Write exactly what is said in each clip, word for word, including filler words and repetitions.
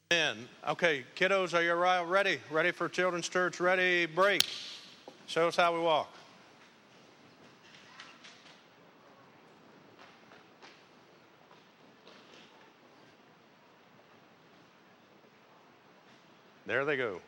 Amen. Okay, kiddos, are you all ready? Ready for children's church? Ready, break. Show us how we walk. There they go.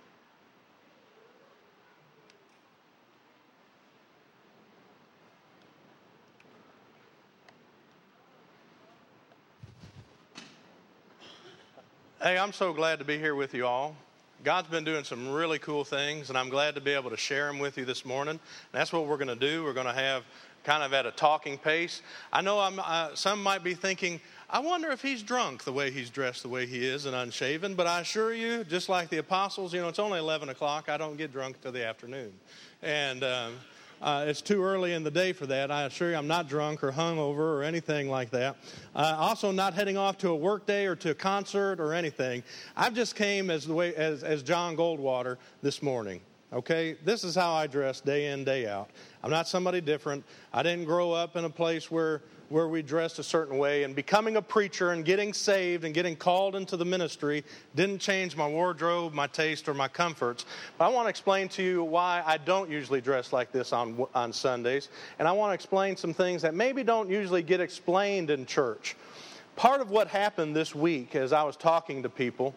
Hey, I'm so glad to be here with you all. God's been doing some really cool things, and I'm glad to be able to share them with you this morning. And that's what we're going to do. We're going to have kind of at a talking pace. I know I'm, uh, some might be thinking, I wonder if he's drunk the way he's dressed, the way he is, and unshaven. But I assure you, just like the apostles, you know, it's only eleven o'clock. I don't get drunk till the afternoon. And um, uh, it's too early in the day for that. I assure you I'm not drunk or hungover or anything like that. Uh, also not heading off to a work day or to a concert or anything. I just came as the way as, as John Goldwater this morning. Okay, this is how I dress day in, day out. I'm not somebody different. I didn't grow up in a place where, where we dressed a certain way. And becoming a preacher and getting saved and getting called into the ministry didn't change my wardrobe, my taste, or my comforts. But I want to explain to you why I don't usually dress like this on, on Sundays. And I want to explain some things that maybe don't usually get explained in church. Part of what happened this week as I was talking to people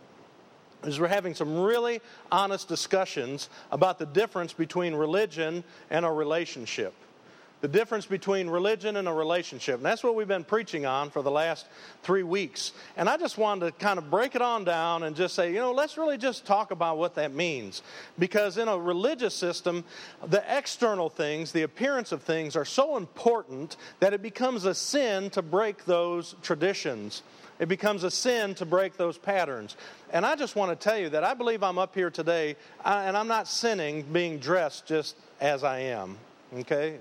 is we're having some really honest discussions about the difference between religion and a relationship. The difference between religion and a relationship. And that's what we've been preaching on for the last three weeks. And I just wanted to kind of break it on down and just say, you know, let's really just talk about what that means. Because in a religious system, the external things, the appearance of things are so important that it becomes a sin to break those traditions. It becomes a sin to break those patterns. And I just want to tell you that I believe I'm up here today, and I'm not sinning being dressed just as I am, okay?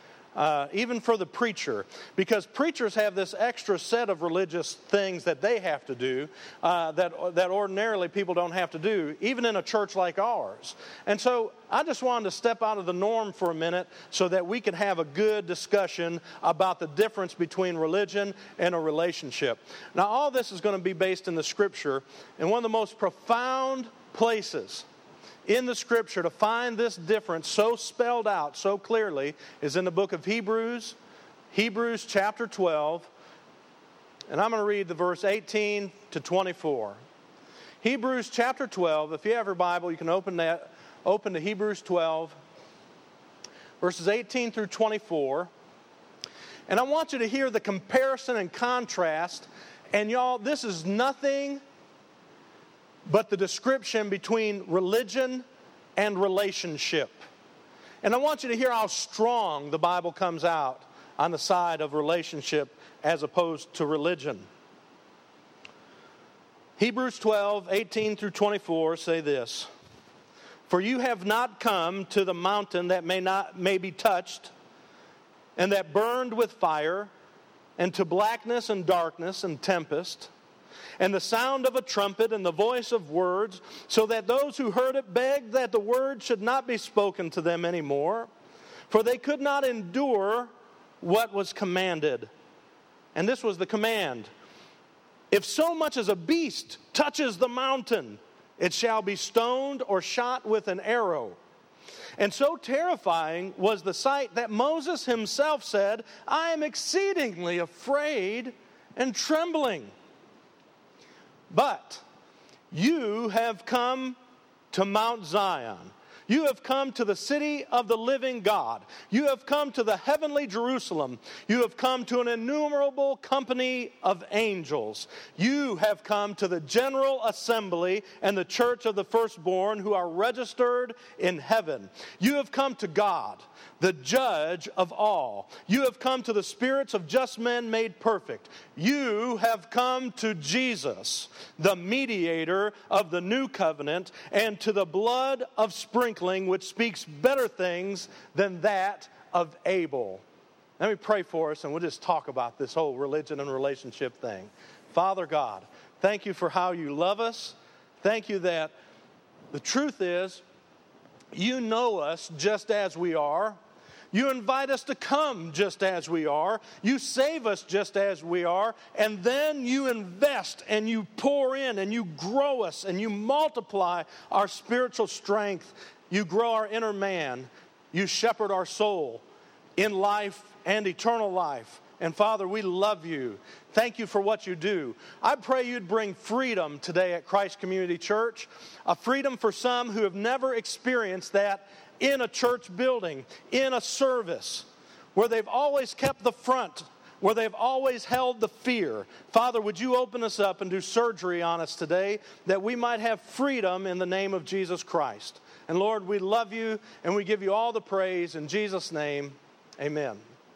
Uh, even for the preacher, because preachers have this extra set of religious things that they have to do uh, that, that ordinarily people don't have to do, even in a church like ours. And so I just wanted to step out of the norm for a minute so that we could have a good discussion about the difference between religion and a relationship. Now, all this is going to be based in the Scripture, and one of the most profound places in the Scripture to find this difference so spelled out so clearly is in the book of Hebrews, Hebrews chapter twelve, and I'm going to read the verse eighteen to twenty-four. Hebrews chapter twelve, if you have your Bible, you can open that, open to Hebrews twelve, verses eighteen through twenty-four. And I want you to hear the comparison and contrast, and y'all, this is nothing but the description between religion and relationship. And I want you to hear how strong the Bible comes out on the side of relationship as opposed to religion. Hebrews twelve, eighteen through twenty-four say this: For you have not come to the mountain that may not may be touched, and that burned with fire, and to blackness and darkness and tempest, and the sound of a trumpet and the voice of words, so that those who heard it begged that the word should not be spoken to them anymore, for they could not endure what was commanded. And this was the command: if so much as a beast touches the mountain, it shall be stoned or shot with an arrow. And so terrifying was the sight that Moses himself said, I am exceedingly afraid and trembling. But you have come to Mount Zion. You have come to the city of the living God. You have come to the heavenly Jerusalem. You have come to an innumerable company of angels. You have come to the general assembly and the church of the firstborn who are registered in heaven. You have come to God, the judge of all. You have come to the spirits of just men made perfect. You have come to Jesus, the mediator of the new covenant, and to the blood of sprinkling, which speaks better things than that of Abel. Let me pray for us, and we'll just talk about this whole religion and relationship thing. Father God, thank you for how you love us. Thank you that the truth is, you know us just as we are. You invite us to come just as we are. You save us just as we are. And then you invest and you pour in and you grow us and you multiply our spiritual strength. You grow our inner man. You shepherd our soul in life and eternal life. And Father, we love you. Thank you for what you do. I pray you'd bring freedom today at Christ Community Church. A freedom for some who have never experienced that in a church building, in a service, where they've always kept the front, where they've always held the fear. Father, would you open us up and do surgery on us today that we might have freedom in the name of Jesus Christ. And Lord, we love you and we give you all the praise. In Jesus' name, amen.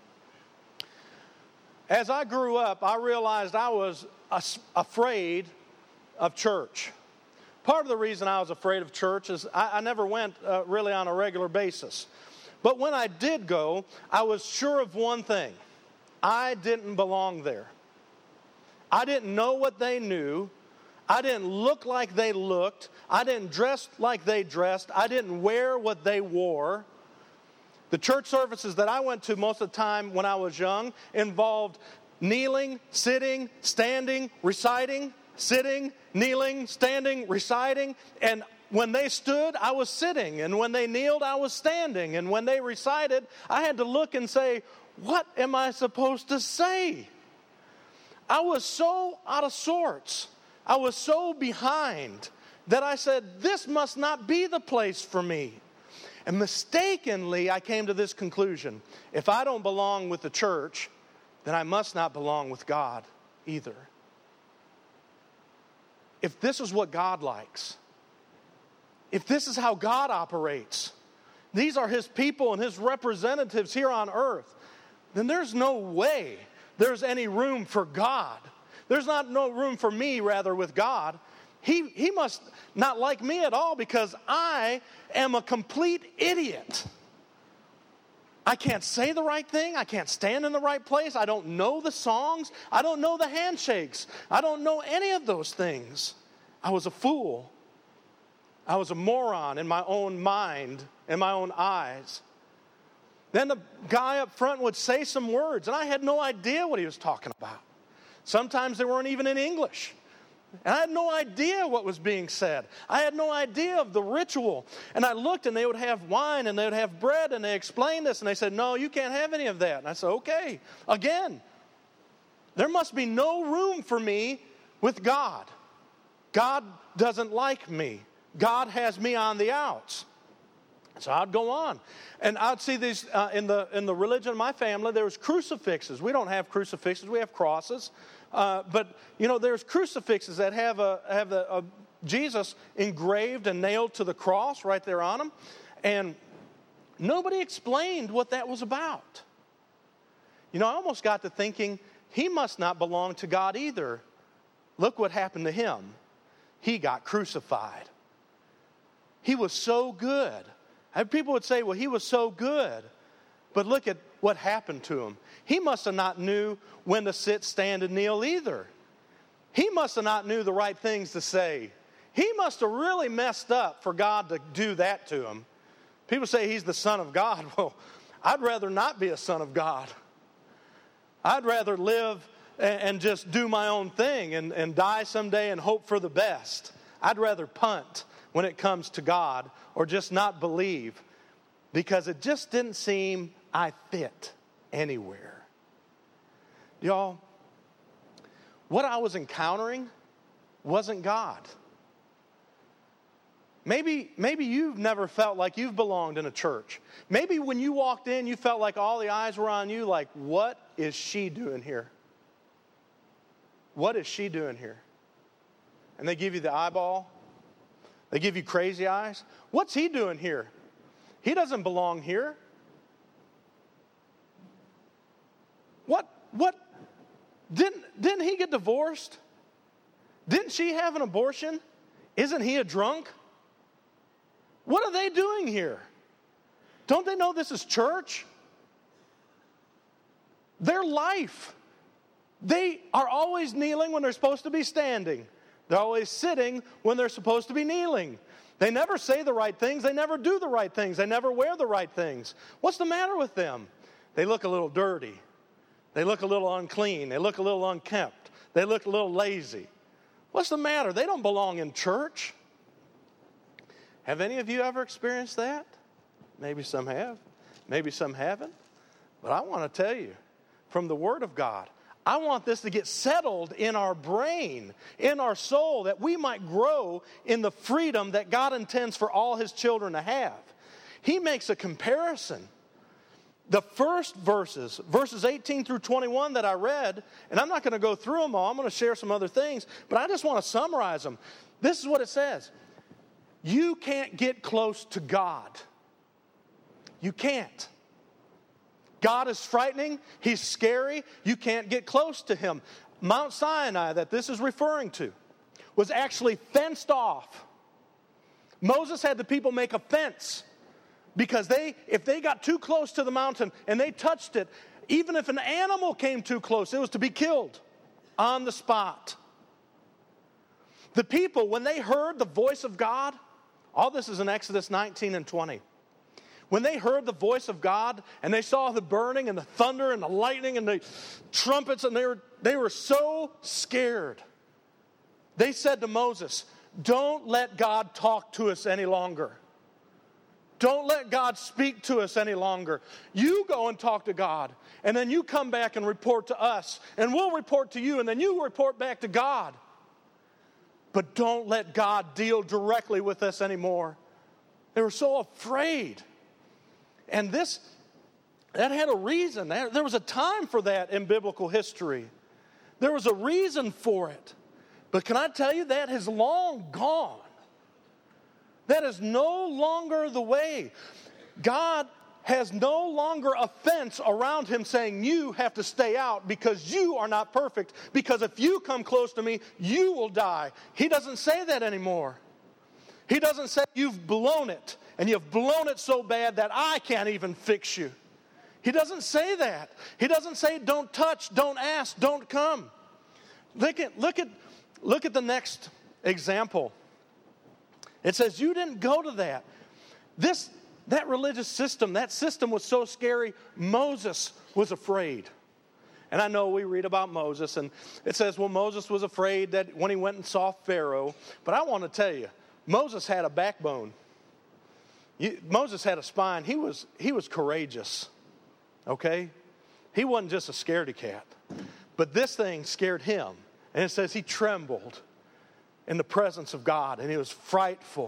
As I grew up, I realized I was afraid of church. Part of the reason I was afraid of church is I, I never went uh, really on a regular basis. But when I did go, I was sure of one thing. I didn't belong there. I didn't know what they knew. I didn't look like they looked. I didn't dress like they dressed. I didn't wear what they wore. The church services that I went to most of the time when I was young involved kneeling, sitting, standing, reciting, sitting, kneeling, standing, reciting. And when they stood, I was sitting. And when they kneeled, I was standing. And when they recited, I had to look and say, what am I supposed to say? I was so out of sorts. I was so behind that I said, this must not be the place for me. And mistakenly, I came to this conclusion. If I don't belong with the church, then I must not belong with God either. If this is what God likes, if this is how God operates, these are his people and his representatives here on earth, then there's no way there's any room for God. There's not no room for me, rather, with God. He, he must not like me at all because I am a complete idiot. I can't say the right thing. I can't stand in the right place. I don't know the songs. I don't know the handshakes. I don't know any of those things. I was a fool. I was a moron in my own mind, in my own eyes. Then the guy up front would say some words, and I had no idea what he was talking about. Sometimes they weren't even in English. And I had no idea what was being said. I had no idea of the ritual. And I looked, and they would have wine, and they would have bread, and they explained this, and they said, no, you can't have any of that. And I said, okay. Again, there must be no room for me with God. God doesn't like me. God has me on the outs. So I'd go on. And I'd see these, uh, in the in the religion of my family, there was crucifixes. We don't have crucifixes, we have crosses. Uh, but, you know, there's crucifixes that have a have the, a Jesus engraved and nailed to the cross right there on them. And nobody explained what that was about. You know, I almost got to thinking, he must not belong to God either. Look what happened to him. He got crucified. He was so good. And people would say, well, he was so good. But look at what happened to him. He must have not knew when to sit, stand, and kneel either. He must have not knew the right things to say. He must have really messed up for God to do that to him. People say he's the Son of God. Well, I'd rather not be a son of God. I'd rather live and just do my own thing and, and die someday and hope for the best. I'd rather punt when it comes to God or just not believe because it just didn't seem I fit anywhere. Y'all, what I was encountering wasn't God. Maybe, maybe you've never felt like you've belonged in a church. Maybe when you walked in, you felt like all the eyes were on you, like, what is she doing here? What is she doing here? And they give you the eyeball. They give you crazy eyes. What's he doing here? He doesn't belong here. What, what, didn't, didn't he get divorced? Didn't she have an abortion? Isn't he a drunk? What are they doing here? Don't they know this is church? Their life. They are always kneeling when they're supposed to be standing. They're always sitting when they're supposed to be kneeling. They never say the right things. They never do the right things. They never wear the right things. What's the matter with them? They look a little dirty. They look a little unclean. They look a little unkempt. They look a little lazy. What's the matter? They don't belong in church. Have any of you ever experienced that? Maybe some have. Maybe some haven't. But I want to tell you, from the Word of God, I want this to get settled in our brain, in our soul, that we might grow in the freedom that God intends for all His children to have. He makes a comparison. The first verses, verses eighteen through twenty-one that I read, and I'm not going to go through them all. I'm going to share some other things, but I just want to summarize them. This is what it says. You can't get close to God. You can't. God is frightening. He's scary. You can't get close to Him. Mount Sinai, that this is referring to, was actually fenced off. Moses had the people make a fence because they, if they got too close to the mountain and they touched it, even if an animal came too close, it was to be killed on the spot. The people, when they heard the voice of God, all this is in Exodus nineteen and twenty. When they heard the voice of God and they saw the burning and the thunder and the lightning and the trumpets, and they were, they were so scared. They said to Moses, don't let God talk to us any longer. Don't let God speak to us any longer. You go and talk to God, and then you come back and report to us, and we'll report to you, and then you report back to God. But don't let God deal directly with us anymore. They were so afraid. And this, that had a reason. There was a time for that in biblical history. There was a reason for it. But can I tell you, that has long gone. That is no longer the way. God has no longer a fence around Him saying, you have to stay out because you are not perfect. Because if you come close to me, you will die. He doesn't say that anymore. He doesn't say you've blown it. And you've blown it so bad that I can't even fix you. He doesn't say that. He doesn't say don't touch, don't ask, don't come. Look at, look at, look at the next example. It says you didn't go to that. This, that religious system, that system was so scary, Moses was afraid. And I know we read about Moses, and it says, well, Moses was afraid that when he went and saw Pharaoh. But I want to tell you, Moses had a backbone. You, Moses had a spine. He was, he was courageous, okay? He wasn't just a scaredy cat. But this thing scared him. And it says he trembled in the presence of God, and he was frightful.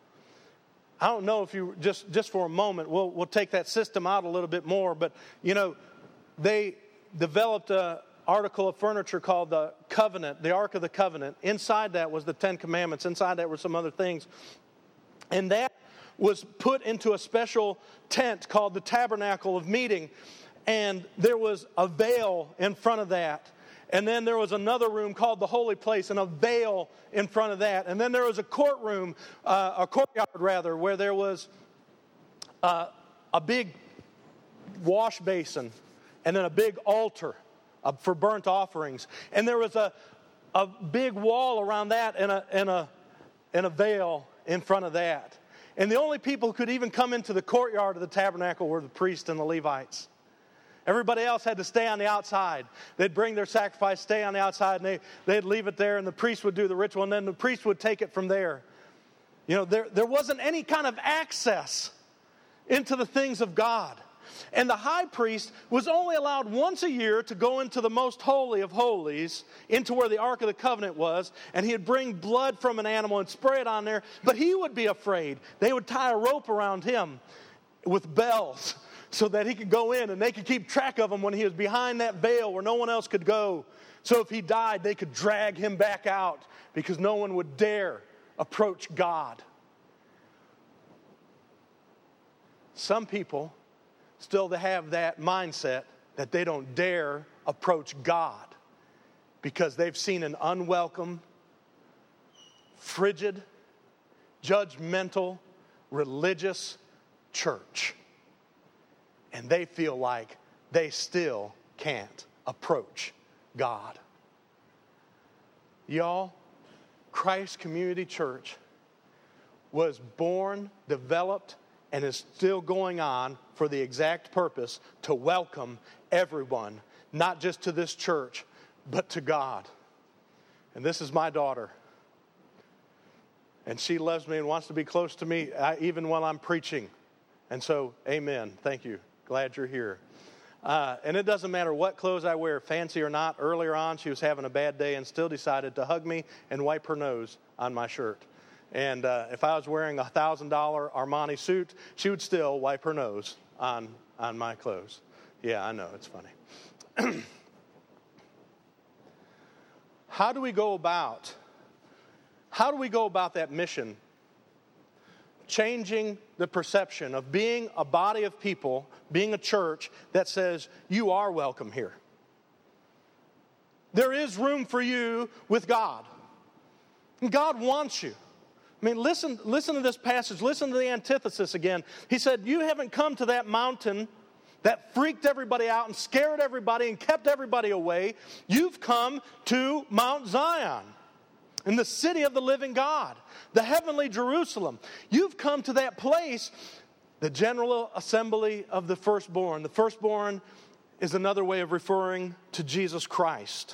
I don't know if you, just, just for a moment, we'll, we'll take that system out a little bit more. But, you know, they developed an article of furniture called the Covenant, the Ark of the Covenant. Inside that was the Ten Commandments. Inside that were some other things. And that was put into a special tent called the Tabernacle of Meeting. And there was a veil in front of that. And then there was another room called the Holy Place and a veil in front of that. And then there was a courtroom, uh, a courtyard rather, where there was uh, a big wash basin and then a big altar uh, for burnt offerings. And there was a, a big wall around that and a, and, a, and a veil in front of that. And the only people who could even come into the courtyard of the tabernacle were the priests and the Levites. Everybody else had to stay on the outside. They'd bring their sacrifice, stay on the outside, and they, they'd leave it there, and the priest would do the ritual, and then the priest would take it from there. You know, there, there wasn't any kind of access into the things of God. And the high priest was only allowed once a year to go into the most holy of holies, into where the Ark of the Covenant was, and he'd bring blood from an animal and spray it on there, but he would be afraid. They would tie a rope around him with bells so that he could go in, and they could keep track of him when he was behind that veil where no one else could go. So if he died, they could drag him back out because no one would dare approach God. Some people still have that mindset that they don't dare approach God because they've seen an unwelcome, frigid, judgmental, religious church. And they feel like they still can't approach God. Y'all, Christ Community Church, was born, developed, and is still going on for the exact purpose to welcome everyone, not just to this church, but to God. And this is my daughter. And she loves me and wants to be close to me uh, even while I'm preaching. And so, amen. Thank you. Glad you're here. Uh, and it doesn't matter what clothes I wear, fancy or not. Earlier on, she was having a bad day and still decided to hug me and wipe her nose on my shirt. And uh, if I was wearing a one thousand dollars Armani suit, she would still wipe her nose on, on my clothes. Yeah, I know. It's funny. How do we go about, how do we go about that mission? Changing the perception of being a body of people, being a church that says you are welcome here. There is room for you with God. And God wants you. I mean, listen, listen to this passage. Listen to the antithesis again. He said, you haven't come to that mountain that freaked everybody out and scared everybody and kept everybody away. You've come to Mount Zion, in the city of the living God, the heavenly Jerusalem. You've come to that place, the general assembly of the firstborn. The firstborn is another way of referring to Jesus Christ.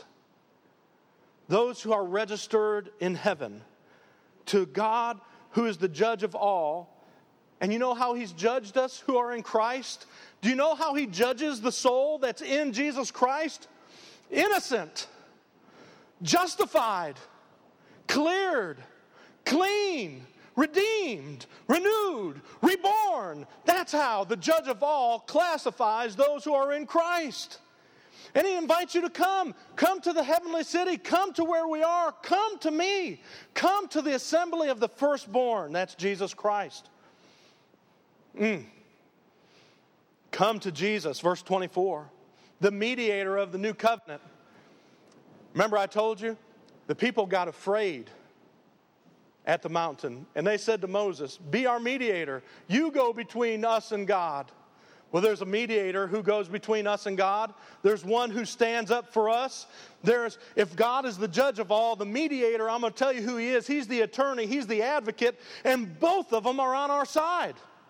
Those who are registered in heaven, to God who is the judge of all. And you know how he's judged us who are in Christ? Do you know how he judges the soul that's in Jesus Christ? Innocent, justified, cleared, clean, redeemed, renewed, reborn. That's how the judge of all classifies those who are in Christ. And he invites you to come. Come to the heavenly city. Come to where we are. Come to me. Come to the assembly of the firstborn. That's Jesus Christ. Mm. Come to Jesus, verse twenty-four, the mediator of the new covenant. Remember I told you? The people got afraid at the mountain. And they said to Moses, be our mediator. You go between us and God. Well, there's a mediator who goes between us and God. There's one who stands up for us. There's, if God is the judge of all, the mediator, I'm going to tell you who he is. He's the attorney. He's the advocate. And both of them are on our side.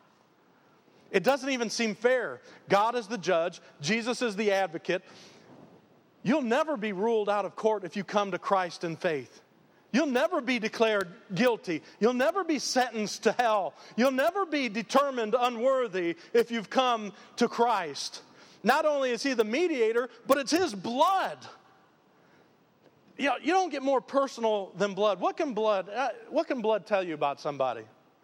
It doesn't even seem fair. God is the judge. Jesus is the advocate. You'll never be ruled out of court if you come to Christ in faith. You'll never be declared guilty. You'll never be sentenced to hell. You'll never be determined unworthy if you've come to Christ. Not only is he the mediator, but it's his blood. You know, you don't get more personal than blood. What can blood, uh, what can blood tell you about somebody?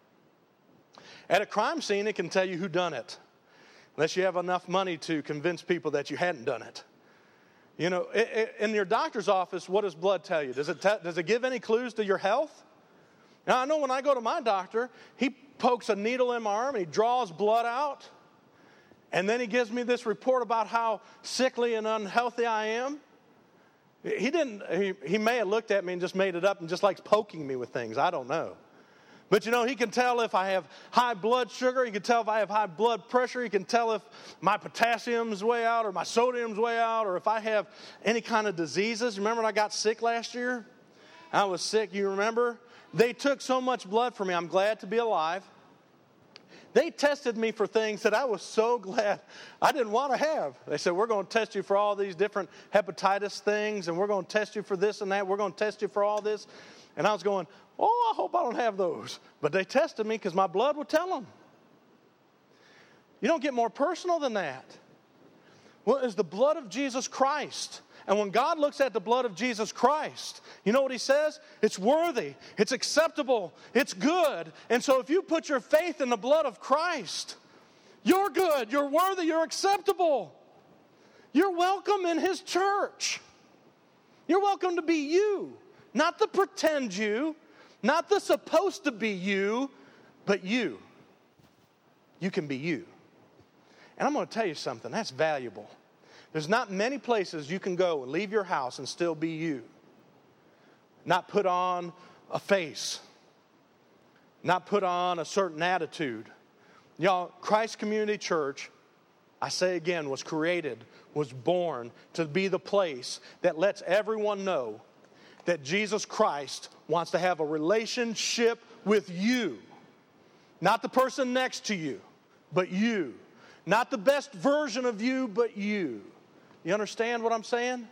At a crime scene, it can tell you who done it. Unless you have enough money to convince people that you hadn't done it. You know, in your doctor's office, what does blood tell you? Does it, te- does it give any clues to your health? Now, I know when I go to my doctor, he pokes a needle in my arm and he draws blood out. And then he gives me this report about how sickly and unhealthy I am. He didn't, he, he may have looked at me and just made it up and just likes poking me with things. I don't know. But, you know, he can tell if I have high blood sugar. He can tell if I have high blood pressure. He can tell if my potassium's way out or my sodium's way out or if I have any kind of diseases. Remember when I got sick last year? I was sick, you remember? They took so much blood from me. I'm glad to be alive. They tested me for things that I was so glad I didn't want to have. They said, we're going to test you for all these different hepatitis things, and we're going to test you for this and that. We're going to test you for all this. And I was going, oh, I hope I don't have those. But they tested me because my blood would tell them. You don't get more personal than that. Well, it's the blood of Jesus Christ. And when God looks at the blood of Jesus Christ, you know what he says? It's worthy, it's acceptable, it's good. And so if you put your faith in the blood of Christ, you're good, you're worthy, you're acceptable. You're welcome in his church. You're welcome to be you, not the pretend you, not the supposed to be you, but you. You can be you. And I'm going to tell you something, that's valuable. There's not many places you can go and leave your house and still be you. Not put on a face. Not put on a certain attitude. Y'all, Christ Community Church, I say again, was created, was born to be the place that lets everyone know that Jesus Christ wants to have a relationship with you. Not the person next to you, but you. Not the best version of you, but you. You understand what I'm saying?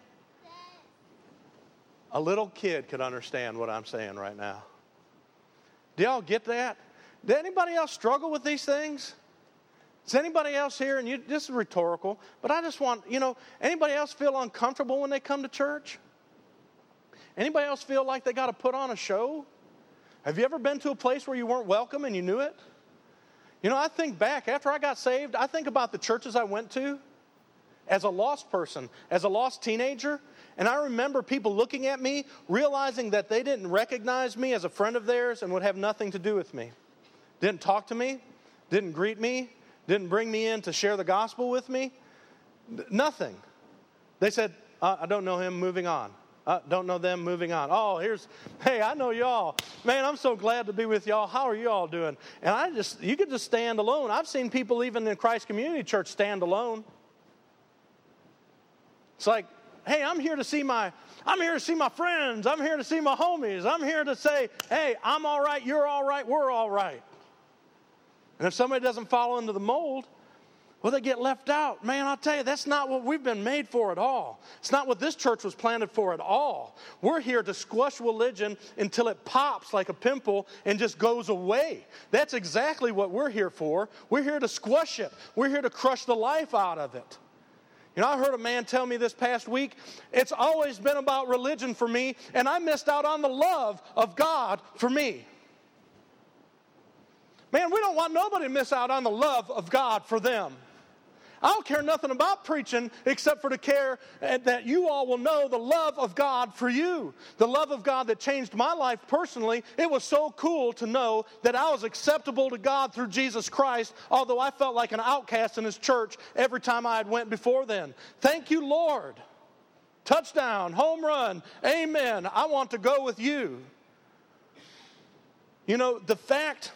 A little kid could understand what I'm saying right now. Do y'all get that? Did anybody else struggle with these things? Does anybody else here, and you, this is rhetorical, but I just want, you know, anybody else feel uncomfortable when they come to church? Anybody else feel like they got to put on a show? Have you ever been to a place where you weren't welcome and you knew it? You know, I think back, after I got saved, I think about the churches I went to as a lost person, as a lost teenager, and I remember people looking at me, realizing that they didn't recognize me as a friend of theirs and would have nothing to do with me. Didn't talk to me, didn't greet me, didn't bring me in to share the gospel with me, nothing. They said, uh, I don't know him, moving on. Uh, don't know them, moving on. Oh, here's, hey, I know y'all. Man, I'm so glad to be with y'all. How are you all doing? And I just, you could just stand alone. I've seen people even in Christ Community Church stand alone. It's like, hey, I'm here to see my, I'm here to see my friends. I'm here to see my homies. I'm here to say, hey, I'm all right, you're all right, we're all right. And if somebody doesn't follow into the mold, well, they get left out. Man, I'll tell you, that's not what we've been made for at all. It's not what this church was planted for at all. We're here to squash religion until it pops like a pimple and just goes away. That's exactly what we're here for. We're here to squash it. We're here to crush the life out of it. You know, I heard a man tell me this past week, it's always been about religion for me, and I missed out on the love of God for me. Man, we don't want nobody to miss out on the love of God for them. I don't care nothing about preaching except for to care that you all will know the love of God for you. The love of God that changed my life personally. It was so cool to know that I was acceptable to God through Jesus Christ, although I felt like an outcast in His church every time I had went before then. Thank you, Lord. Touchdown, home run, amen. I want to go with you. You know, the fact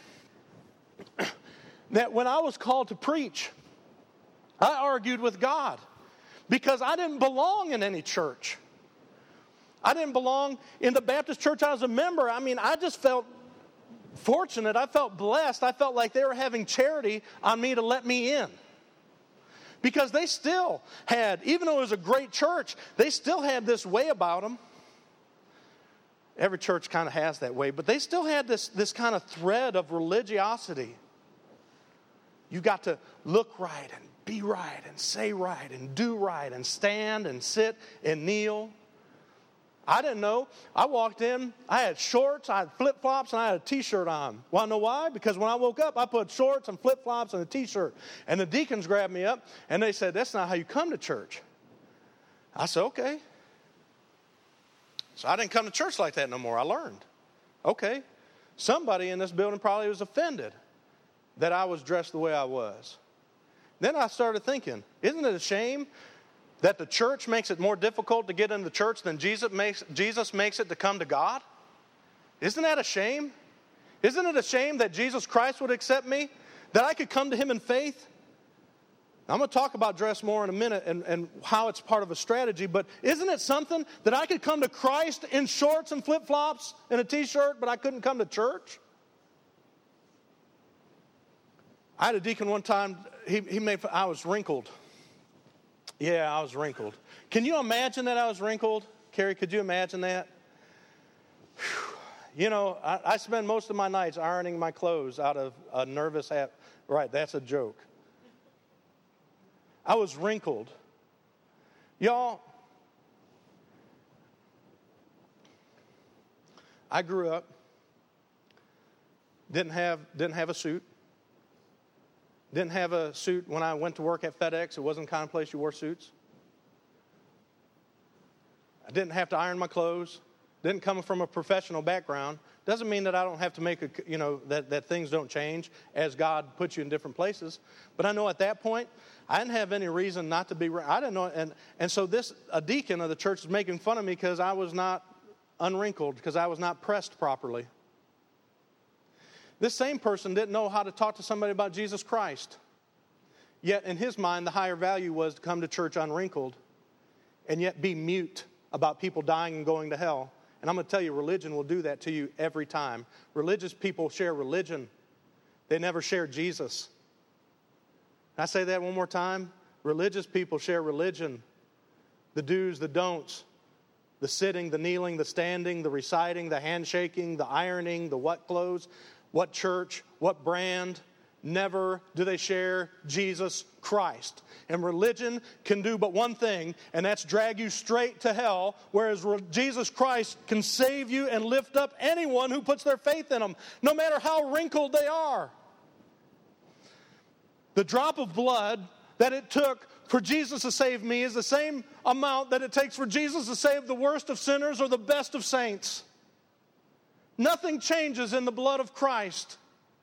that when I was called to preach, I argued with God because I didn't belong in any church. I didn't belong in the Baptist church I was a member. I mean, I just felt fortunate. I felt blessed. I felt like they were having charity on me to let me in. Because they still had, even though it was a great church, they still had this way about them. Every church kind of has that way, but they still had this, this kind of thread of religiosity. You got to look right and be right and say right and do right and stand and sit and kneel. I didn't know. I walked in, I had shorts, I had flip-flops, and I had a T-shirt on. Want to know why? Because when I woke up, I put shorts and flip-flops and a T-shirt. And the deacons grabbed me up, and they said, that's not how you come to church. I said, okay. So I didn't come to church like that no more. I learned. Okay. Somebody in this building probably was offended that I was dressed the way I was. Then I started thinking, isn't it a shame that the church makes it more difficult to get into the church than Jesus makes, Jesus makes it to come to God? Isn't that a shame? Isn't it a shame that Jesus Christ would accept me? That I could come to Him in faith? I'm going to talk about dress more in a minute and, and how it's part of a strategy, but isn't it something that I could come to Christ in shorts and flip-flops and a T-shirt, but I couldn't come to church? I had a deacon one time, he, he made, I was wrinkled. Yeah, I was wrinkled. Can you imagine that I was wrinkled? Carrie, could you imagine that? Whew. You know, I, I spend most of my nights ironing my clothes out of a nervous habit. Right, that's a joke. I was wrinkled. Y'all, I grew up, didn't have, didn't have a suit. Didn't have a suit when I went to work at FedEx. It wasn't the kind of place you wore suits. I didn't have to iron my clothes. Didn't come from a professional background. Doesn't mean that I don't have to make a, you know, that, that things don't change as God puts you in different places. But I know at that point, I didn't have any reason not to be, I didn't know, and, and so this, a deacon of the church is making fun of me because I was not unwrinkled, because I was not pressed properly. This same person didn't know how to talk to somebody about Jesus Christ. Yet in his mind, the higher value was to come to church unwrinkled and yet be mute about people dying and going to hell. And I'm going to tell you, religion will do that to you every time. Religious people share religion. They never shared Jesus. Can I say that one more time? Religious people share religion. The do's, the don'ts. The sitting, the kneeling, the standing, the reciting, the handshaking, the ironing, the what clothes, what church, what brand. Never do they share Jesus Christ. And religion can do but one thing, and that's drag you straight to hell, whereas Jesus Christ can save you and lift up anyone who puts their faith in him, no matter how wrinkled they are. The drop of blood that it took for Jesus to save me is the same amount that it takes for Jesus to save the worst of sinners or the best of saints. Nothing changes in the blood of Christ.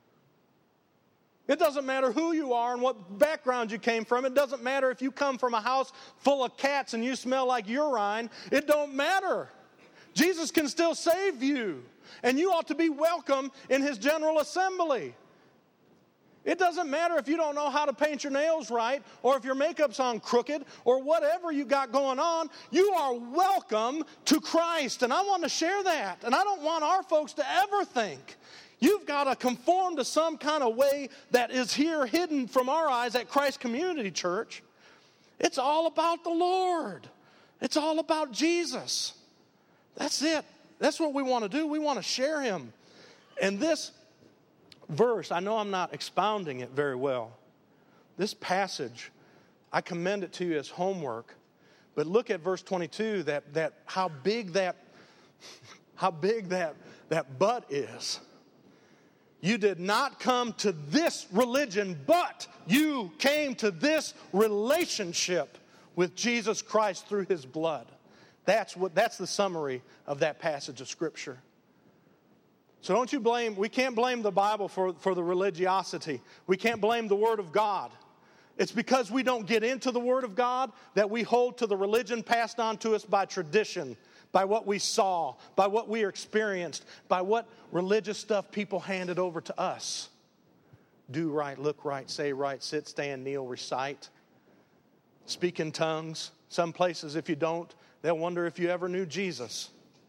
It doesn't matter who you are and what background you came from. It doesn't matter if you come from a house full of cats and you smell like urine. It don't matter. Jesus can still save you, and you ought to be welcome in his general assembly. It doesn't matter if you don't know how to paint your nails right, or if your makeup's on crooked, or whatever you got going on. You are welcome to Christ, and I want to share that. And I don't want our folks to ever think you've got to conform to some kind of way that is here hidden from our eyes at Christ Community Church. It's all about the Lord. It's all about Jesus. That's it. That's what we want to do. We want to share him. And this verse, I know I'm not expounding it very well. This passage, I commend it to you as homework. But look at verse twenty-two, that, that how big that how big that, that but is. You did not come to this religion, but you came to this relationship with Jesus Christ through his blood. That's what that's the summary of that passage of Scripture. So don't you blame, we can't blame the Bible for, for the religiosity. We can't blame the Word of God. It's because we don't get into the Word of God that we hold to the religion passed on to us by tradition, by what we saw, by what we experienced, by what religious stuff people handed over to us. Do right, look right, say right, sit, stand, kneel, recite. Speak in tongues. Some places, if you don't, they'll wonder if you ever knew Jesus.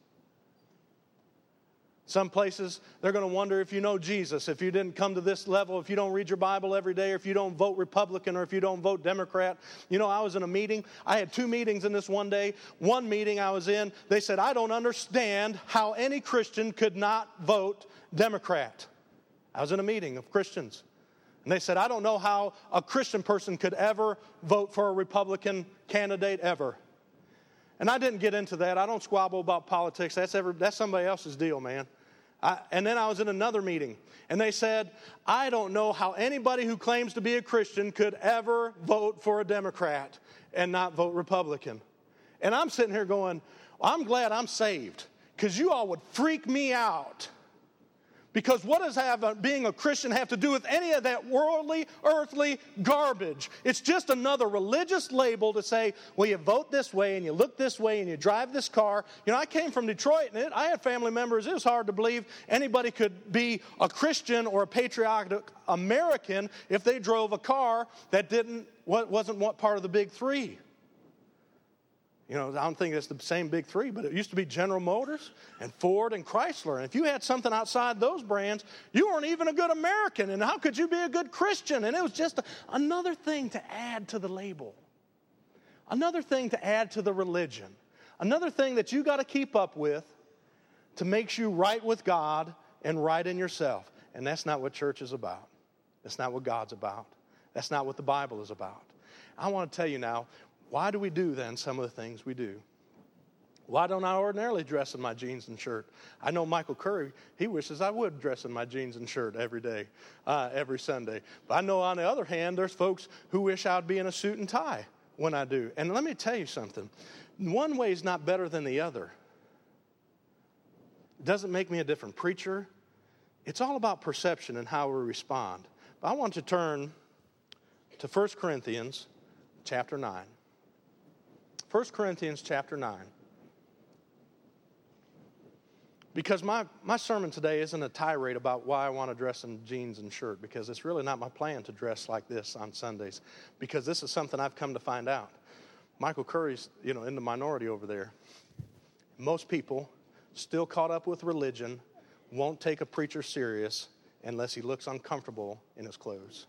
Some places, they're going to wonder if you know Jesus, if you didn't come to this level, if you don't read your Bible every day, or if you don't vote Republican, or if you don't vote Democrat. You know, I was in a meeting. I had two meetings in this one day. One meeting I was in, they said, I don't understand how any Christian could not vote Democrat. I was in a meeting of Christians. And they said, I don't know how a Christian person could ever vote for a Republican candidate ever. And I didn't get into that. I don't squabble about politics. That's every, that's somebody else's deal, man. I, and then I was in another meeting, and they said, I don't know how anybody who claims to be a Christian could ever vote for a Democrat and not vote Republican. And I'm sitting here going, well, I'm glad I'm saved, because you all would freak me out. Because what does have, being a Christian have to do with any of that worldly, earthly garbage? It's just another religious label to say, well, you vote this way, and you look this way, and you drive this car. You know, I came from Detroit, and it, I had family members. It was hard to believe anybody could be a Christian or a patriotic American if they drove a car that didn't wasn't what part of the big three. You know, I don't think it's the same big three, but it used to be General Motors and Ford and Chrysler. And if you had something outside those brands, you weren't even a good American. And how could you be a good Christian? And it was just a, another thing to add to the label. Another thing to add to the religion. Another thing that you got to keep up with to make you right with God and right in yourself. And that's not what church is about. That's not what God's about. That's not what the Bible is about. I want to tell you now, why do we do then some of the things we do? Why don't I ordinarily dress in my jeans and shirt? I know Michael Curry, he wishes I would dress in my jeans and shirt every day, uh, every Sunday. But I know on the other hand, there's folks who wish I'd be in a suit and tie when I do. And let me tell you something. One way is not better than the other. It doesn't make me a different preacher. It's all about perception and how we respond. But I want to turn to First Corinthians chapter nine. First Corinthians chapter nine. Because my, my sermon today isn't a tirade about why I want to dress in jeans and shirt, because it's really not my plan to dress like this on Sundays, because this is something I've come to find out. Michael Curry's, you know, in the minority over there. Most people still caught up with religion, won't take a preacher serious, unless he looks uncomfortable in his clothes.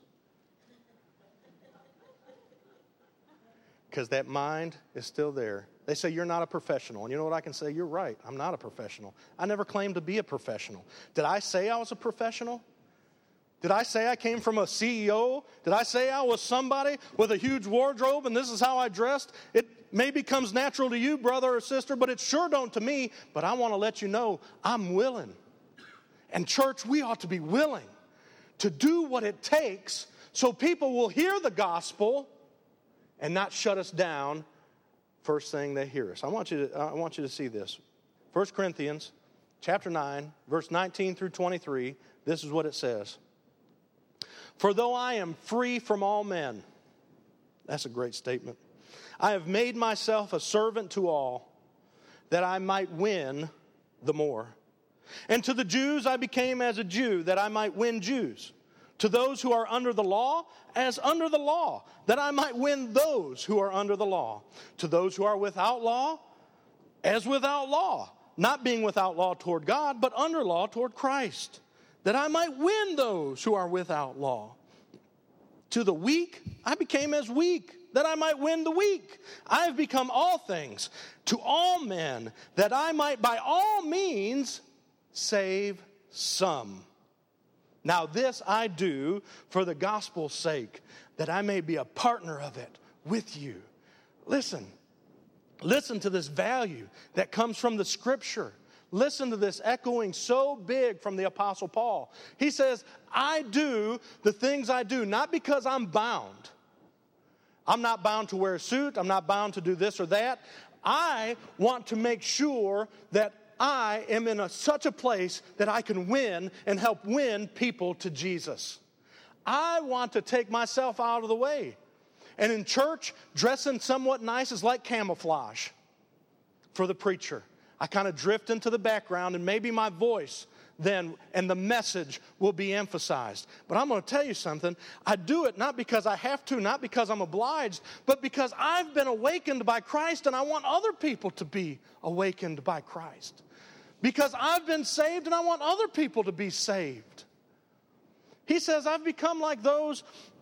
Because that mind is still there. They say, you're not a professional. And you know what I can say? You're right. I'm not a professional. I never claimed to be a professional. Did I say I was a professional? Did I say I came from a C E O? Did I say I was somebody with a huge wardrobe and this is how I dressed? It maybe comes natural to you, brother or sister, but it sure don't to me. But I want to let you know I'm willing. And church, we ought to be willing to do what it takes so people will hear the gospel and not shut us down first thing they hear us. I want you to, I want you to see this. First Corinthians chapter nine, verse nineteen through twenty-three, this is what it says. For though I am free from all men, that's a great statement, I have made myself a servant to all, that I might win the more. And to the Jews I became as a Jew, that I might win Jews. To those who are under the law, as under the law, that I might win those who are under the law. To those who are without law, as without law, not being without law toward God, but under law toward Christ, that I might win those who are without law. To the weak, I became as weak, that I might win the weak. I have become all things to all men, that I might by all means save some. Now this I do for the gospel's sake, that I may be a partner of it with you. Listen, listen to this value that comes from the scripture. Listen to this echoing so big from the Apostle Paul. He says, I do the things I do, not because I'm bound. I'm not bound to wear a suit. I'm not bound to do this or that. I want to make sure that I am in a, such a place that I can win and help win people to Jesus. I want to take myself out of the way. And in church, dressing somewhat nice is like camouflage for the preacher. I kind of drift into the background, and maybe my voice then and the message will be emphasized. But I'm going to tell you something. I do it not because I have to, not because I'm obliged, but because I've been awakened by Christ, and I want other people to be awakened by Christ. Because I've been saved, and I want other people to be saved. He says, I've become like those.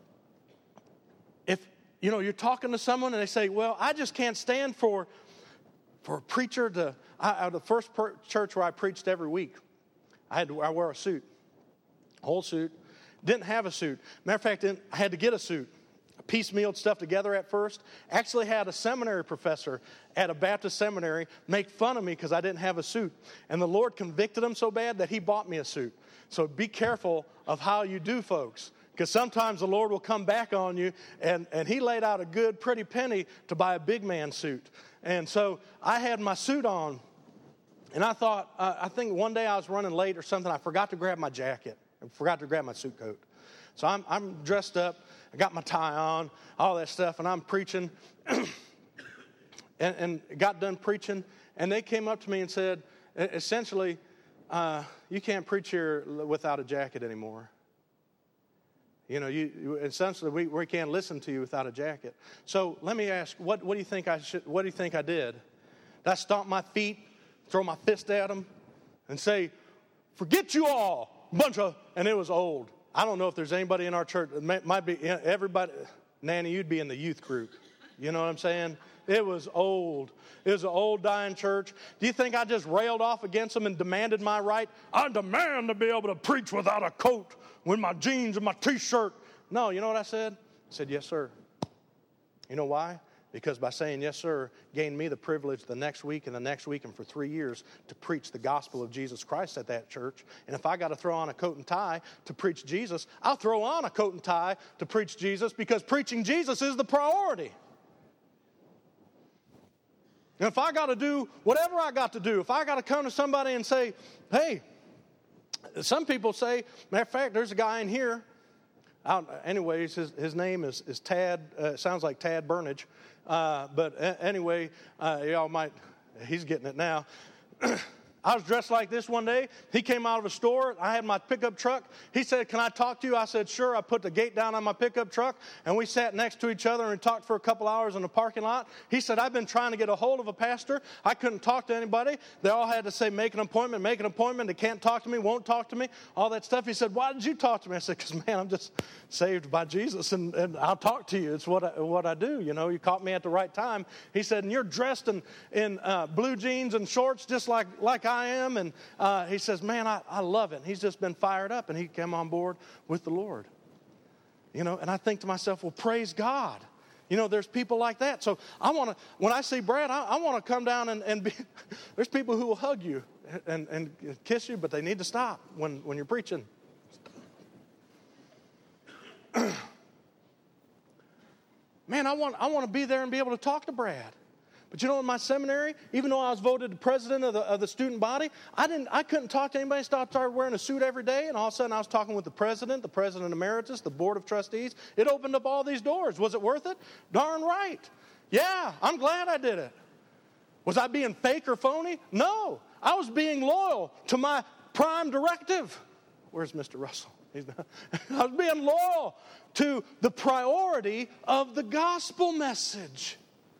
If, you know, you're talking to someone, and they say, well, I just can't stand for, for a preacher to, I, I, the first per, church where I preached every week, I had to I wear a suit, a whole suit. Didn't have a suit. Matter of fact, I had to get a suit. I piecemealed stuff together at first. Actually had a seminary professor at a Baptist seminary make fun of me because I didn't have a suit. And the Lord convicted him so bad that he bought me a suit. So be careful of how you do, folks. Because sometimes the Lord will come back on you, and, and he laid out a good, pretty penny to buy a big man suit. And so I had my suit on. And I thought, uh, I think one day I was running late or something. I forgot to grab my jacket. I forgot to grab my suit coat. So I'm, I'm dressed up. I got my tie on, all that stuff, and I'm preaching. and, and got done preaching. And they came up to me and said, essentially, uh, you can't preach here without a jacket anymore. You know, you, you essentially we, we can't listen to you without a jacket. So let me ask, what, what do you think I should? What do you think I did? Did I stomp my feet, throw my fist at them, and say, forget you all, bunch of, and it was old. I don't know if there's anybody in our church, it may, might be everybody, Nanny, you'd be in the youth group. You know what I'm saying? It was old. It was an old dying church. Do you think I just railed off against them and demanded my right? I demand to be able to preach without a coat, with my jeans and my T-shirt. No, you know what I said? I said, yes, sir. You know why? Because by saying yes, sir, gained me the privilege the next week and the next week and for three years to preach the gospel of Jesus Christ at that church. And if I got to throw on a coat and tie to preach Jesus, I'll throw on a coat and tie to preach Jesus, because preaching Jesus is the priority. And if I got to do whatever I got to do, if I got to come to somebody and say, hey, some people say, matter of fact, there's a guy in here. Out, anyways, his, his name is, is Tad. Uh, sounds like Tad Burnage. Uh, but a- anyway, uh, y'all might, he's getting it now. I was dressed like this one day. He came out of a store. I had my pickup truck. He said, can I talk to you? I said, sure. I put the gate down on my pickup truck, and we sat next to each other and talked for a couple hours in the parking lot. He said, I've been trying to get a hold of a pastor. I couldn't talk to anybody. They all had to say, make an appointment, make an appointment. They can't talk to me, won't talk to me, all that stuff. He said, why did you talk to me? I said, because, man, I'm just saved by Jesus, and, and I'll talk to you. It's what I, what I do. You know, you caught me at the right time. He said, and you're dressed in, in uh, blue jeans and shorts just like, like I am, and Uh, he says, man, I, I love it. And he's just been fired up, and he came on board with the Lord. You know, and I think to myself, well, praise God. You know, there's people like that. So I want to, when I see Brad, I, I want to come down and, and be, there's people who will hug you and, and kiss you, but they need to stop when, when you're preaching. Man, I want, I want to be there and be able to talk to Brad. But you know, in my seminary, even though I was voted the president of the, of the student body, I didn't, I couldn't talk to anybody. I started wearing a suit every day, and all of a sudden I was talking with the president, the president emeritus, the board of trustees. It opened up all these doors. Was it worth it? Darn right. Yeah, I'm glad I did it. Was I being fake or phony? No. I was being loyal to my prime directive. Where's Mister Russell? He's not. I was being loyal to the priority of the gospel message.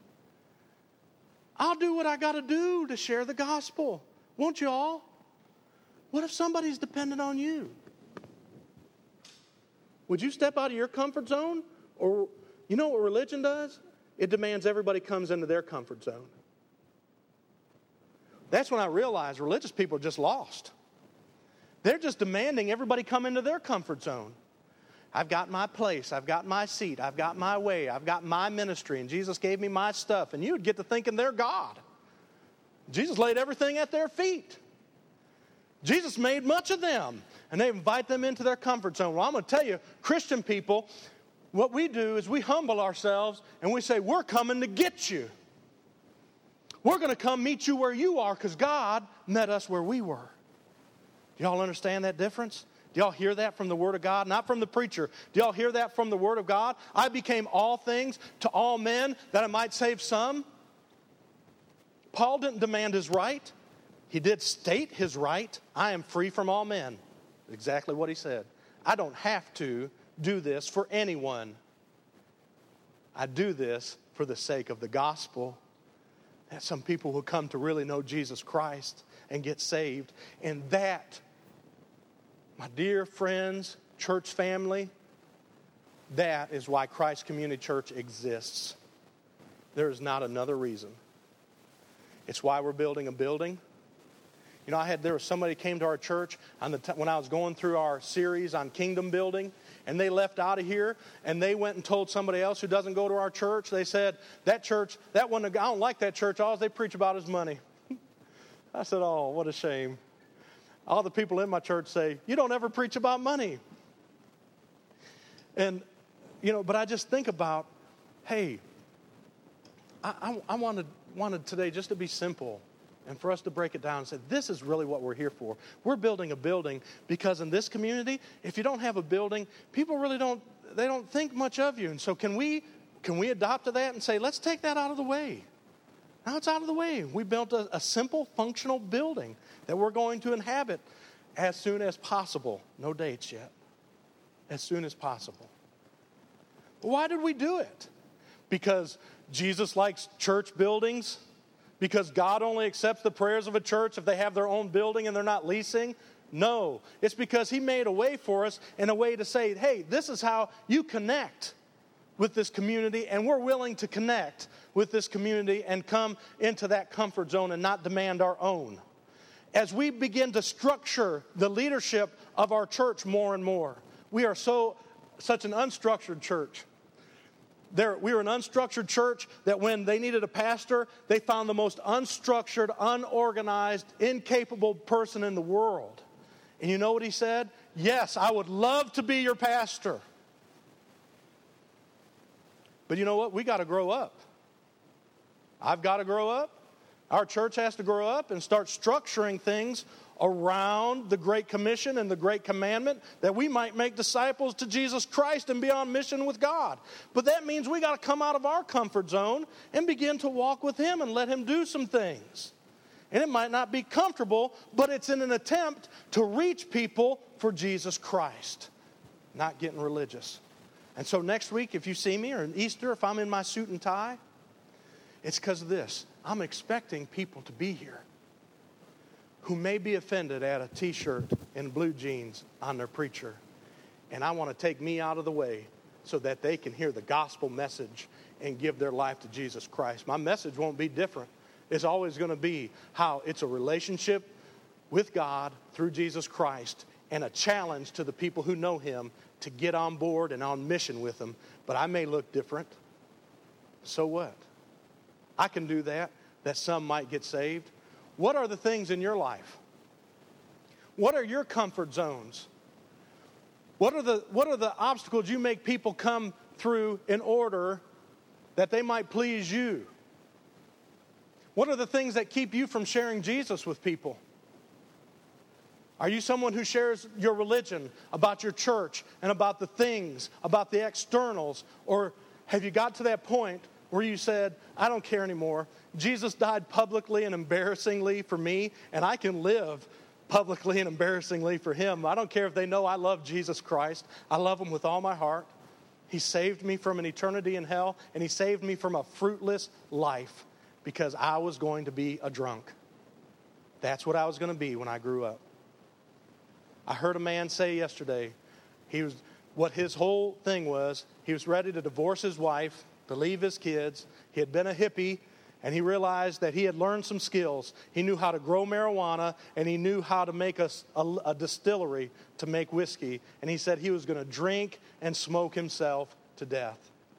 I'll do what I got to do to share the gospel. Won't you all? What if somebody's dependent on you? Would you step out of your comfort zone? Or, you know what religion does? It demands everybody comes into their comfort zone. That's when I realized religious people are just lost. They're just demanding everybody come into their comfort zone. I've got my place. I've got my seat. I've got my way. I've got my ministry. And Jesus gave me my stuff. And you would get to thinking they're God. Jesus laid everything at their feet. Jesus made much of them. And they invite them into their comfort zone. Well, I'm going to tell you, Christian people, what we do is we humble ourselves and we say, we're coming to get you. We're going to come meet you where you are because God met us where we were. Do y'all understand that difference? Do y'all hear that from the Word of God? Not from the preacher. Do y'all hear that from the Word of God? I became all things to all men that I might save some. Paul didn't demand his right. He did state his right. I am free from all men. Exactly what he said. I don't have to do this for anyone. I do this for the sake of the gospel. That some people will come to really know Jesus Christ and get saved. And that, my dear friends, church family, that is why Christ Community Church exists. There is not another reason. It's why we're building a building. You know, I had there was somebody came to our church on the t- when I was going through our series on kingdom building, and they left out of here, and they went and told somebody else who doesn't go to our church. They said, that church, that one, I don't like that church. All they preach about is money. I said, oh, what a shame. All the people in my church say, you don't ever preach about money. And, you know, but I just think about, hey, I, I, I wanted, wanted today just to be simple and for us to break it down and say, this is really what we're here for. We're building a building because in this community, if you don't have a building, people really don't, they don't think much of you. And so can we, can we adopt to that and say, let's take that out of the way. Now it's out of the way. We built a, a simple, functional building that we're going to inhabit as soon as possible. No dates yet. As soon as possible. But why did we do it? Because Jesus likes church buildings? Because God only accepts the prayers of a church if they have their own building and they're not leasing? No. It's because He made a way for us and a way to say, hey, this is how you connect with this community, and we're willing to connect with this community and come into that comfort zone and not demand our own. As we begin to structure the leadership of our church more and more, we are so such an unstructured church. There, we were an unstructured church that when they needed a pastor, they found the most unstructured, unorganized, incapable person in the world. And you know what he said? Yes, I would love to be your pastor. But you know what? We got to grow up. I've got to grow up. Our church has to grow up and start structuring things around the Great Commission and the Great Commandment that we might make disciples to Jesus Christ and be on mission with God. But that means we got to come out of our comfort zone and begin to walk with Him and let Him do some things. And it might not be comfortable, but it's in an attempt to reach people for Jesus Christ. Not getting religious. And so next week, if you see me, or Easter, if I'm in my suit and tie, it's because of this. I'm expecting people to be here who may be offended at a t-shirt and blue jeans on their preacher. And I want to take me out of the way so that they can hear the gospel message and give their life to Jesus Christ. My message won't be different. It's always going to be how it's a relationship with God through Jesus Christ and a challenge to the people who know Him to get on board and on mission with Him. But I may look different. So what? I can do that, that some might get saved. What are the things in your life? What are your comfort zones? What are the, what are the obstacles you make people come through in order that they might please you? What are the things that keep you from sharing Jesus with people? Are you someone who shares your religion, about your church, and about the things, about the externals? Or have you got to that point where you said, I don't care anymore. Jesus died publicly and embarrassingly for me, and I can live publicly and embarrassingly for Him. I don't care if they know I love Jesus Christ. I love Him with all my heart. He saved me from an eternity in hell, and He saved me from a fruitless life because I was going to be a drunk. That's what I was going to be when I grew up. I heard a man say yesterday, he was what his whole thing was, he was ready to divorce his wife, to leave his kids. He had been a hippie, and he realized that he had learned some skills. He knew how to grow marijuana, and he knew how to make a, a, a distillery to make whiskey. And he said he was going to drink and smoke himself to death.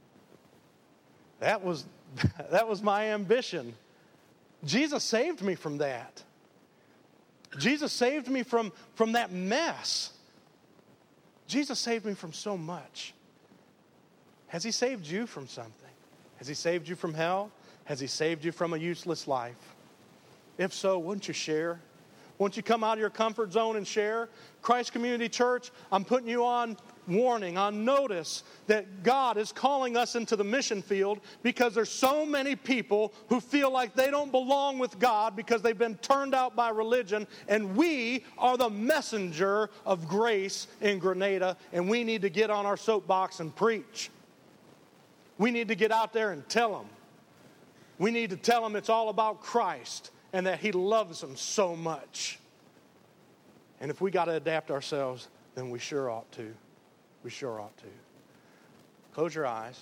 That was, that was my ambition. Jesus saved me from that. Jesus saved me from, from that mess. Jesus saved me from so much. Has He saved you from something? Has He saved you from hell? Has He saved you from a useless life? If so, wouldn't you share? Won't you come out of your comfort zone and share? Christ Community Church, I'm putting you on warning, on notice that God is calling us into the mission field because there's so many people who feel like they don't belong with God because they've been turned out by religion, and we are the messenger of grace in Grenada, and we need to get on our soapbox and preach. We need to get out there and tell them. We need to tell them it's all about Christ and that He loves them so much. And if we got to adapt ourselves, then we sure ought to. We sure ought to. Close your eyes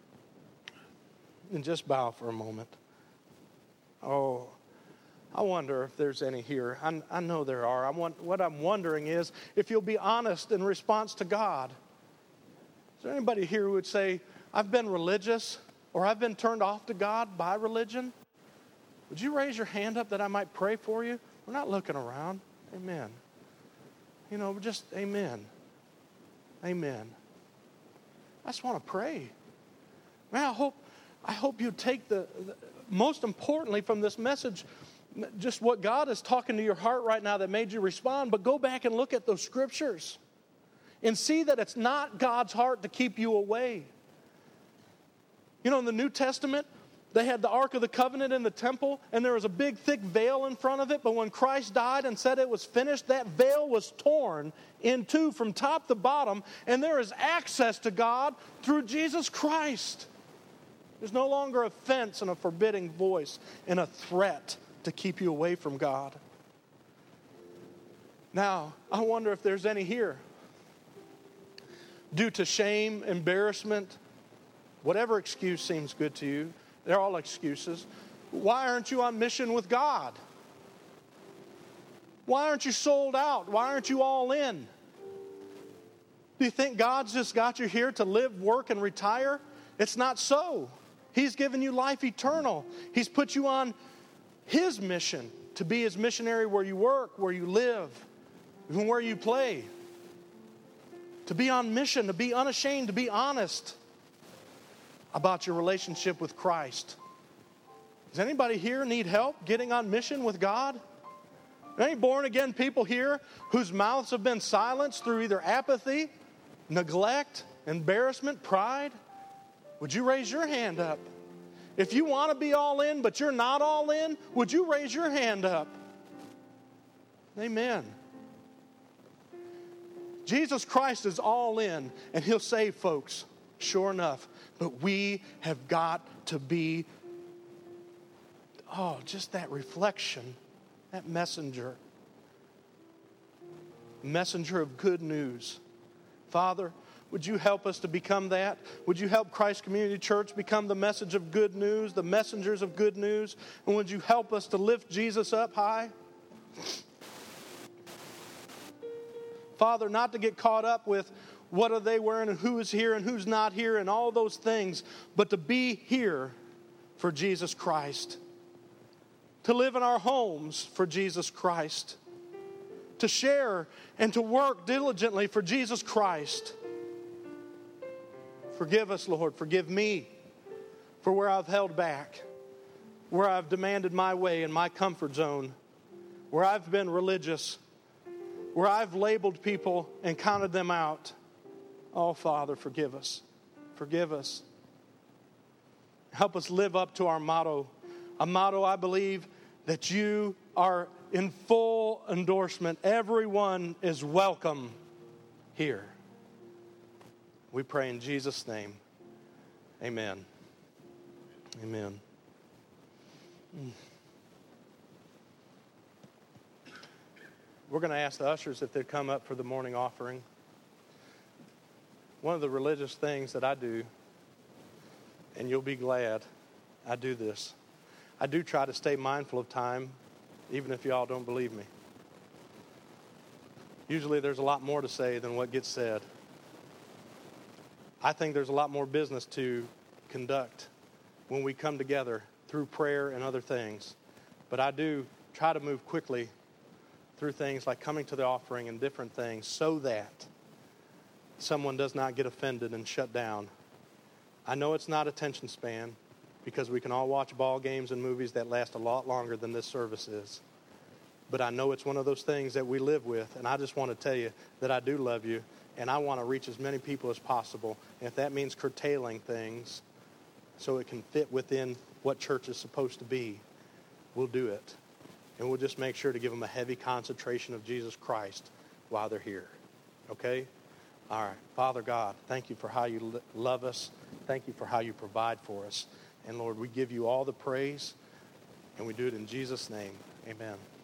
and just bow for a moment. Oh, I wonder if there's any here. I, I know there are. I want, what I'm wondering is if you'll be honest in response to God. Is there anybody here who would say, I've been religious, or I've been turned off to God by religion? Would you raise your hand up that I might pray for you? We're not looking around. Amen. You know, just amen. Amen. I just want to pray. Man, I hope, I hope you take the, the, most importantly from this message, just what God is talking to your heart right now that made you respond, but go back and look at those scriptures and see that it's not God's heart to keep you away. You know, in the New Testament, they had the Ark of the Covenant in the temple, and there was a big, thick veil in front of it. But when Christ died and said it was finished, that veil was torn in two from top to bottom, and there is access to God through Jesus Christ. There's no longer a fence and a forbidding voice and a threat to keep you away from God. Now, I wonder if there's any here. Due to shame, embarrassment, whatever excuse seems good to you, they're all excuses. Why aren't you on mission with God? Why aren't you sold out? Why aren't you all in? Do you think God's just got you here to live, work, and retire? It's not so. He's given you life eternal. He's put you on His mission to be His missionary where you work, where you live, even where you play. To be on mission, to be unashamed, to be honest about your relationship with Christ. Does anybody here need help getting on mission with God? Any born-again people here whose mouths have been silenced through either apathy, neglect, embarrassment, pride? Would you raise your hand up? If you want to be all in, but you're not all in, would you raise your hand up? Amen. Jesus Christ is all in, and he'll save folks, sure enough. But we have got to be, oh, just that reflection, that messenger. Messenger of good news. Father, would you help us to become that? Would you help Christ Community Church become the message of good news, the messengers of good news? And would you help us to lift Jesus up high? Father, not to get caught up with what are they wearing and who is here and who's not here and all those things, but to be here for Jesus Christ. To live in our homes for Jesus Christ. To share and to work diligently for Jesus Christ. Forgive us, Lord. Forgive me for where I've held back, where I've demanded my way in my comfort zone, where I've been religious, where I've labeled people and counted them out. Oh, Father, forgive us. Forgive us. Help us live up to our motto, a motto I believe that you are in full endorsement. Everyone is welcome here. We pray in Jesus' name. Amen. Amen. We're going to ask the ushers if they'd come up for the morning offering. One of the religious things that I do, and you'll be glad I do this, I do try to stay mindful of time, even if y'all don't believe me. Usually there's a lot more to say than what gets said. I think there's a lot more business to conduct when we come together through prayer and other things. But I do try to move quickly through things like coming to the offering and different things so that someone does not get offended and shut down. I know it's not attention span because we can all watch ball games and movies that last a lot longer than this service is. But I know it's one of those things that we live with, and I just want to tell you that I do love you, and I want to reach as many people as possible. And if that means curtailing things so it can fit within what church is supposed to be, we'll do it. And we'll just make sure to give them a heavy concentration of Jesus Christ while they're here. Okay? All right. Father God, thank you for how you love us. Thank you for how you provide for us. And Lord, we give you all the praise, and we do it in Jesus' name. Amen.